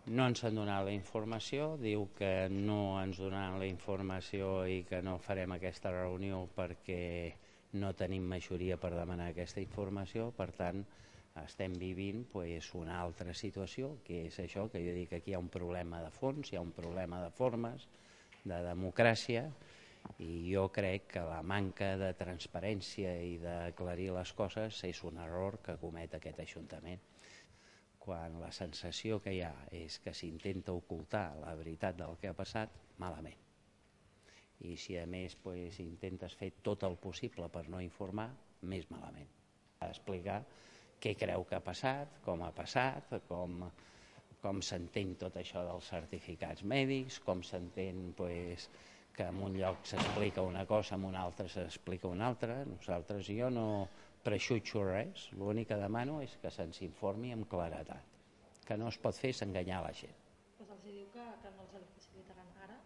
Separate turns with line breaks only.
No ens han donat la informació, diu que no ens donaran la informació i que no farem aquesta reunió perquè no tenim majoria per demanar aquesta informació. Per tant, estem vivint una altra situació, que és això que jo dic, que aquí hi ha un problema de fons, hi ha un problema de formes, de democràcia, i jo crec que la manca de transparència i d'aclarir les coses és un error que comet aquest Ajuntament. Quan la sensació que hi ha és que s'intenta ocultar la veritat del que ha passat, malament. I si a més intentes fer tot el possible per no informar, més malament. Explicar què creu que ha passat, com s'entén tot això dels certificats mèdics, com s'entén que en un lloc s'explica una cosa, en un altre s'explica una altra. Jo no prejutjo res, l'únic que demano és que se'ns informi amb claredat. Que no es pot fer és enganyar la gent.
Doncs els diu que no els facilitaran ara